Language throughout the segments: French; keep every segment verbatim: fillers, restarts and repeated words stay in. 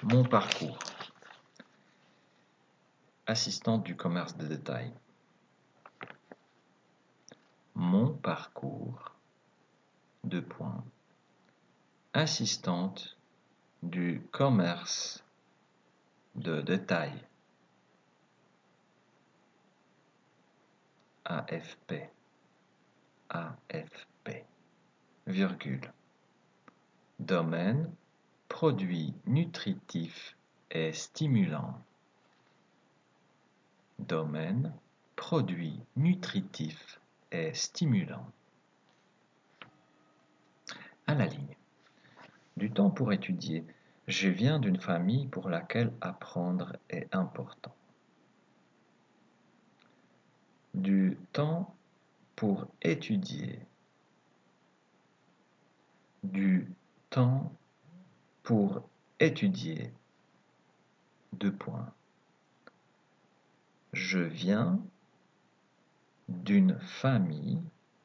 Mon parcours. Assistante du commerce de détail. Mon parcours. Deux points. Assistante du commerce de détail. A F P. A F P. Virgule. Domaine, produits nutritifs et stimulants. Domaine, produits nutritifs et stimulants. À la ligne. Du temps pour étudier. Je viens d'une famille pour laquelle apprendre est important. Du temps pour étudier. Du temps pour étudier. Deux points. Je viens d'une famille.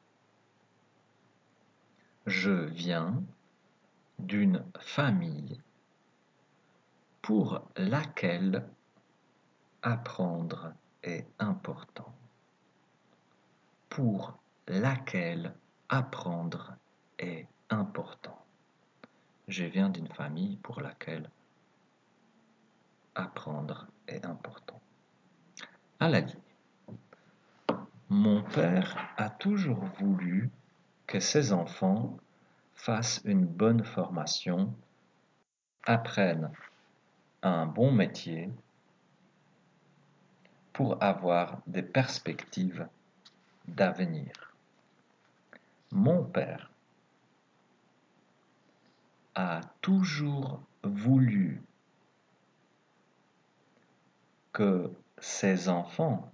Je viens d'une famille pour laquelle apprendre est important. Pour laquelle apprendre est important. Je viens d'une famille pour laquelle apprendre est important. À la ligne. Mon père a toujours voulu que ses enfants fassent une bonne formation, apprennent un bon métier pour avoir des perspectives d'avenir. Mon père a toujours voulu que ses enfants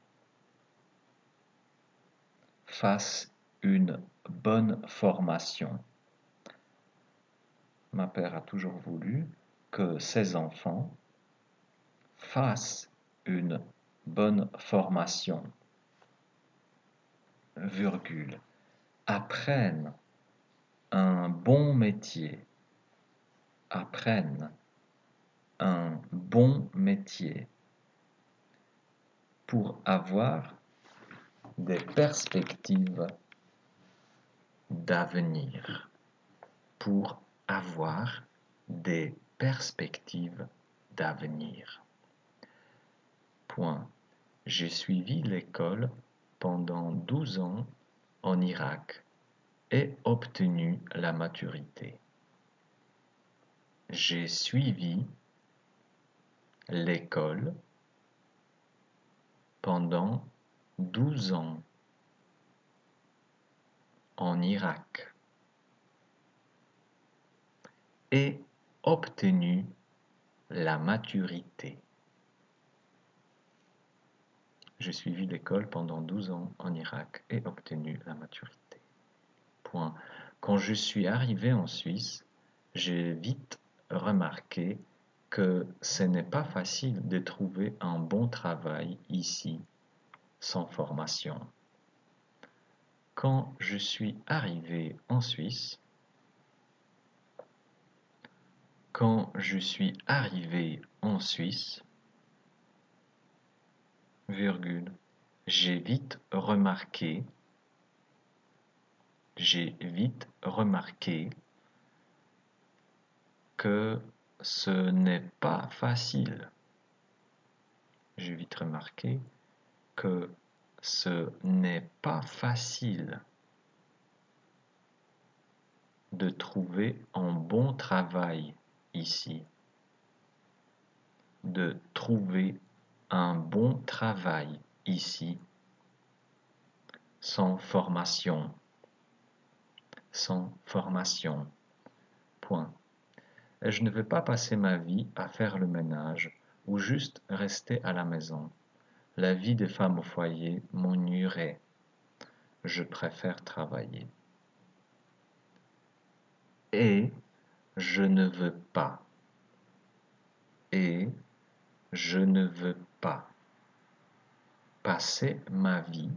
fassent une bonne formation. Ma mère a toujours voulu que ses enfants fassent une bonne formation, virgule, apprennent un bon métier, apprennent un bon métier pour avoir des perspectives d'avenir, pour avoir des perspectives d'avenir. Point. J'ai suivi l'école pendant douze ans en Irak et obtenu la maturité. J'ai suivi l'école pendant douze ans en Irak et obtenu la maturité. J'ai suivi l'école pendant douze ans en Irak et obtenu la maturité. Point. Quand je suis arrivé en Suisse, j'ai vite remarqué que ce n'est pas facile de trouver un bon travail ici sans formation. Quand je suis arrivé en Suisse, quand je suis arrivé en Suisse, virgule, j'ai vite remarqué, j'ai vite remarqué que ce n'est pas facile. J'ai vite remarqué que ce n'est pas facile de trouver un bon travail ici, de trouver un bon travail ici sans formation, sans formation. Point. Je ne veux pas passer ma vie à faire le ménage ou juste rester à la maison. La vie des femmes au foyer m'ennuierait. Je préfère travailler. Et je ne veux pas. Et je ne veux pas passer ma vie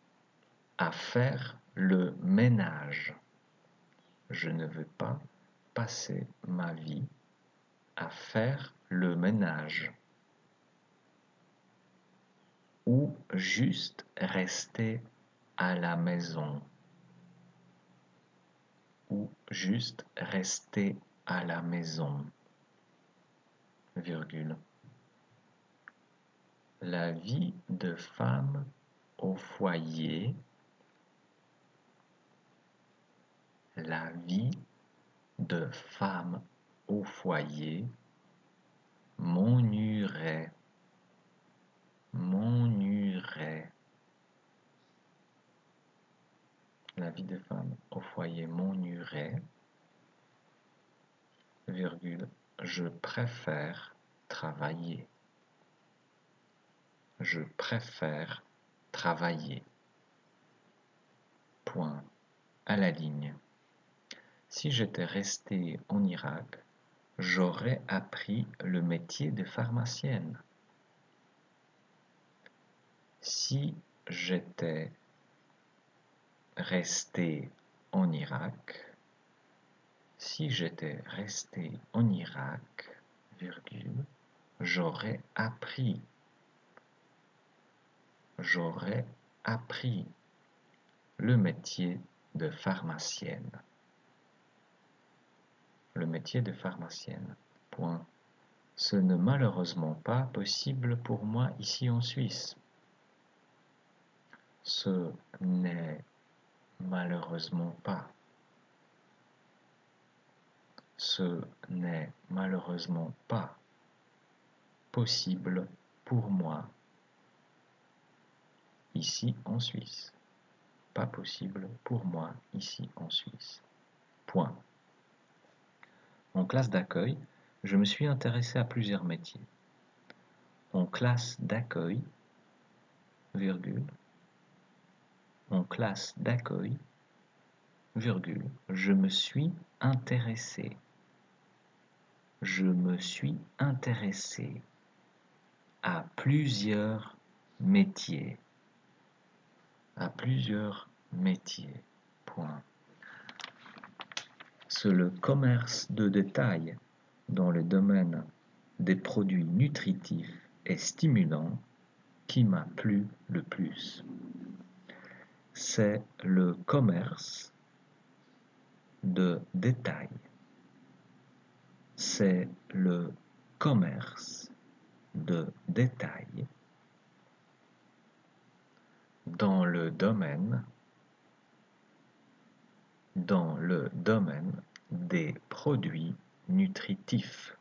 à faire le ménage. Je ne veux pas passer ma vie à faire le ménage ou juste rester à la maison ou juste rester à la maison, virgule. La vie de femme au foyer, la vie de femme au foyer m'ennuierait, m'ennuierait. La vie de femme au foyer m'ennuierait, virgule, je préfère travailler. Je préfère travailler. Point. À la ligne. Si j'étais resté en Irak, j'aurais appris le métier de pharmacienne. Si j'étais resté en Irak, si j'étais resté en Irak, virgule, j'aurais appris, j'aurais appris le métier de pharmacienne. Le métier de pharmacienne. Point. Ce n'est malheureusement pas possible pour moi ici en Suisse. Ce n'est malheureusement pas. Ce n'est malheureusement pas possible pour moi ici en Suisse. Pas possible pour moi ici en Suisse. Point. En classe d'accueil, je me suis intéressé à plusieurs métiers. En classe d'accueil, virgule, en classe d'accueil, virgule, je me suis intéressé. Je me suis intéressé à plusieurs métiers. À plusieurs métiers. Point. C'est le commerce de détail dans le domaine des produits nutritifs et stimulants qui m'a plu le plus. C'est le commerce de détail. C'est le commerce de détail dans le domaine dans le domaine des produits nutritifs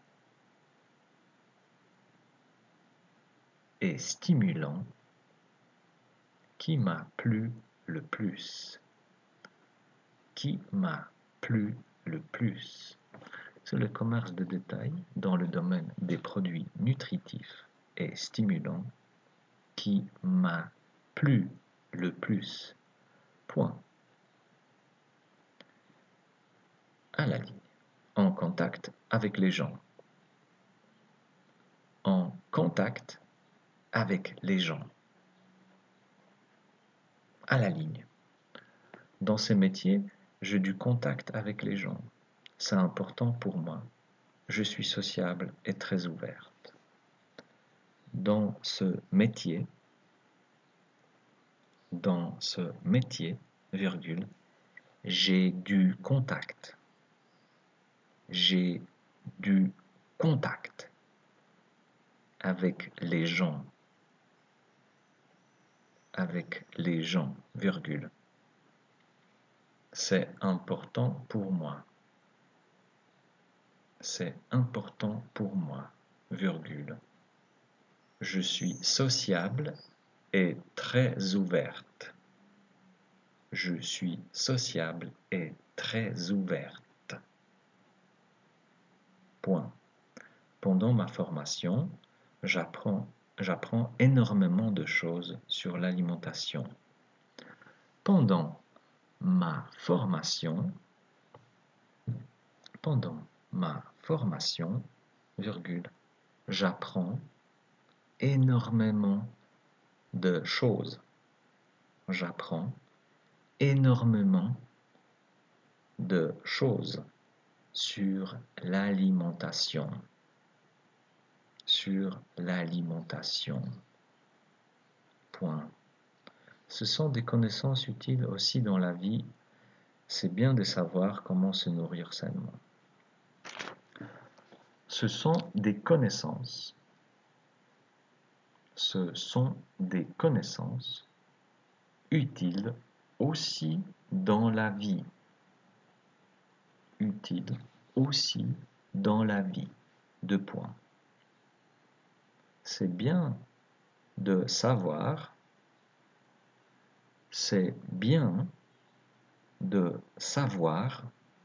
et stimulants qui m'a plu le plus. Qui m'a plu le plus. C'est le commerce de détail dans le domaine des produits nutritifs et stimulants qui m'a plu le plus. Point. À la ligne. En contact avec les gens. En contact avec les gens. À la ligne. Dans ces métiers, j'ai du contact avec les gens. C'est important pour moi. Je suis sociable et très ouverte. Dans ce métier, dans ce métier, virgule, j'ai du contact. J'ai du contact avec les gens. Avec les gens, virgule. C'est important pour moi. C'est important pour moi, virgule. Je suis sociable et très ouverte. Je suis sociable et très ouverte. Point. Pendant ma formation, j'apprends, j'apprends énormément de choses sur l'alimentation. Pendant ma formation, pendant ma formation, virgule, j'apprends énormément de choses. J'apprends énormément de choses sur l'alimentation, sur l'alimentation. Point. Ce sont des connaissances utiles aussi dans la vie. C'est bien de savoir comment se nourrir sainement. Ce sont des connaissances. Ce sont des connaissances utiles aussi dans la vie. Utiles aussi dans la vie. Deux points. C'est bien de savoir, c'est bien de savoir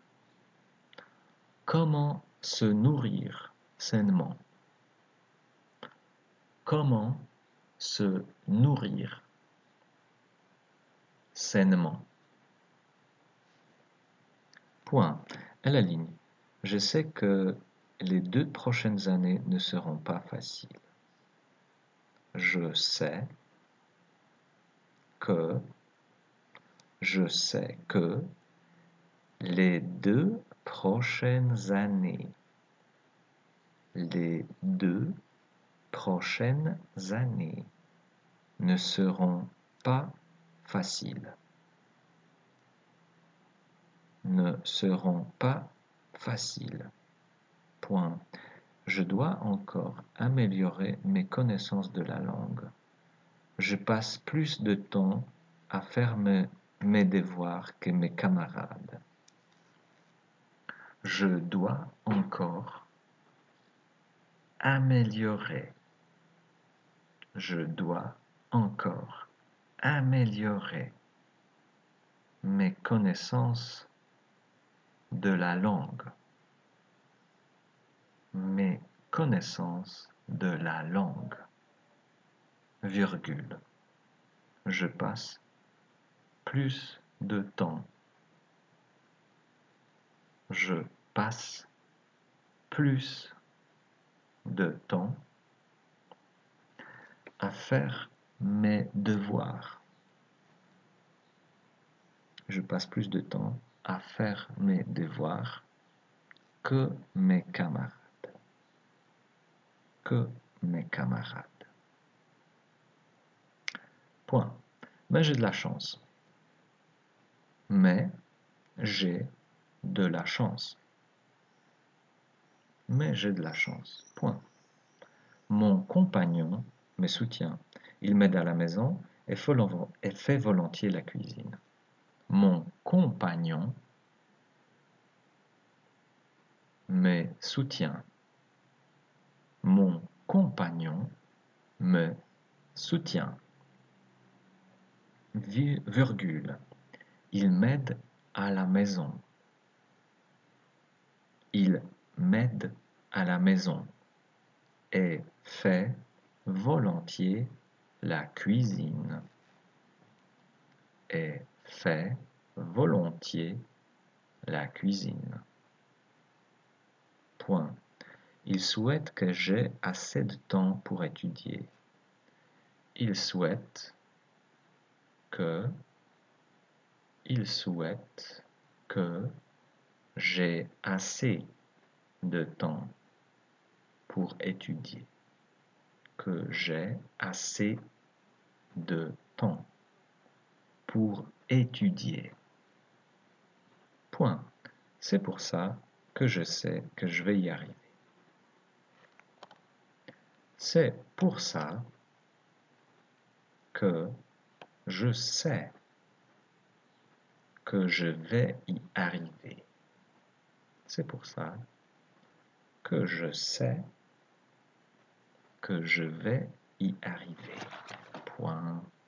comment se nourrir sainement. Comment se nourrir sainement. Point. À la ligne. Je sais que les deux prochaines années ne seront pas faciles. Je sais que, je sais que les deux prochaines années, les deux prochaines années ne seront pas faciles. Ne seront pas faciles. Point. Je dois encore améliorer mes connaissances de la langue. Je passe plus de temps à faire mes, mes devoirs que mes camarades. Je dois encore améliorer. Je dois encore améliorer mes connaissances de la langue. Mes connaissances de la langue. Virgule. Je passe plus de temps. Je passe plus de temps à faire mes devoirs. Je passe plus de temps à faire mes devoirs que mes camarades. Que mes camarades. Point. Mais j'ai de la chance. Mais j'ai de la chance. Mais j'ai de la chance. Point. Mon compagnon me soutient. Il m'aide à la maison et fait volontiers la cuisine. Mon compagnon me soutient. Mon compagnon me soutient. Virgule. Il m'aide à la maison. Il m'aide à la maison et fait volontiers la cuisine. Et fait volontiers la cuisine. Point. Il souhaite que j'aie assez de temps pour étudier. Il souhaite que, il souhaite que j'ai assez de temps pour étudier. Que j'ai assez de temps pour étudier. Point. C'est pour ça que je sais que je vais y arriver. C'est pour ça que je sais que je vais y arriver. C'est pour ça que je sais que je vais y arriver. Point.